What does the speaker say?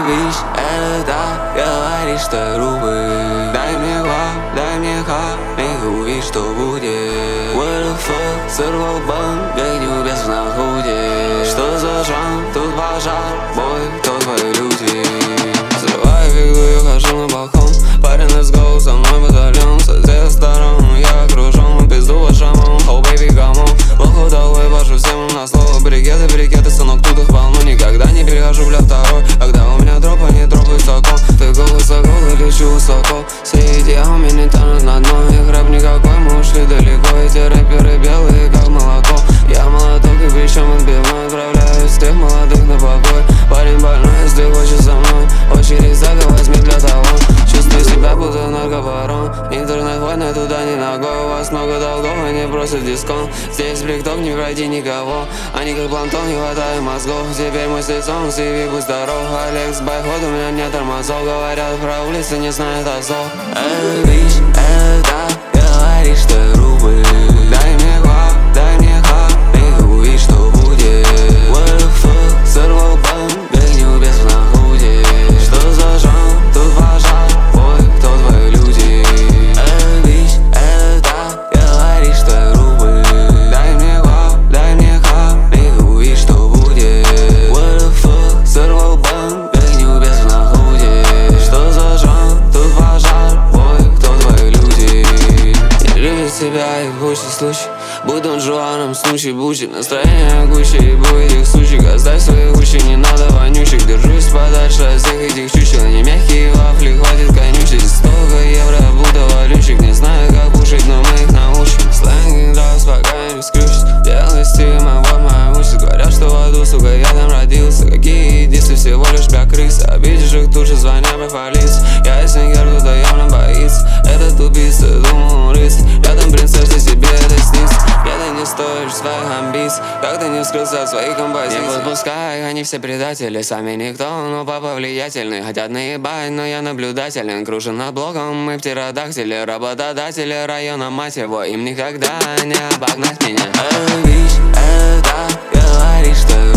Бич, это говорит, что я грубый. Дай мне лап, дай мне хап, и увидишь, что будет. What the fuck, сорвал банк, как небес на худе. Что за жанр, тут пожар, бой, кто твои люди? Взрываю фигу и хожу на балкон. Парень, let's go, со мной батальон. Со всех сторон я окружен, пизду по шамам, oh baby, come on. Лоху долой, вожу всем на слово. Брикеты, сынок, тут их полно. Никогда не перехожу, бля, второй. Когда у меня дроп, они дроп высоко. Ты гол высоко, я лечу высоко. Все эти ауми не тонут на дно. Их рэп никакой, мы ушли далеко. Эти рэперы белые, как молоко. Я молоток и причем отбивной. Отправляю всех молодых на покой. Парень больной, если хочешь со мной. Очередь сзади возьми для того. Чувствую себя, будто наркобарон. Интернет-война, туда не ногой. У вас много долгов, они просят дисконт. Здесь бликток, не пройди никого. Они как планктон, не хватает мозгов. Теперь мой с лицом, CV, будь здоров. Алекс, байход, у меня нет тормозов. Говорят про улицы, не знают азов. Бич, это говорит, что я грубый. Дай мне хлап, дай мне хап, и увидишь, что будет. What the fuck, сорвал банк, как небес на худе. Что за жанр, тут пожар, бой, кто твои люди? Бич, это говорит, что я грубый. Дай мне хлап, дай мне хап, и увидишь, что будет. What the fuck, сорвал банк, как небес на худе. Что за жанр, тут пожар, бой, кто твои люди? Не любят себя и в худший случай. Будь Дон Жуаном, Снучи, Бучи. Настроение Гуччи и будет их сучек. Оставь свои уши, не надо вонючек. Держусь подальше от всех этих чучел. Не мягкие вафли, хватит конючить. Столько евро, будто валютчик. Не знаю, как пушить, но мы их научим. Сленг драйв, пока не скрючись. Делай стима, вот моя участь. Говорят, что в аду, сука, я там родился. Какие дисы, всего лишь бля крысы. Обидишь их тут же, звоня по полиции. Я и Сенгер, кто-то явно боится. Этот убийца, думал он рыцарь. Рядом принцесса, себе это снится. Где-то не стоишь своих амбиций. Как ты не вскрылся от своих композиций. Не подпускай, они все предатели. Сами никто, но папа влиятельный. Хотят наебать, но я наблюдателен. Кружен над блоком, мы птеродактили. Работодатели района, мать его. Им никогда не обогнать меня. Бич, это говорит, что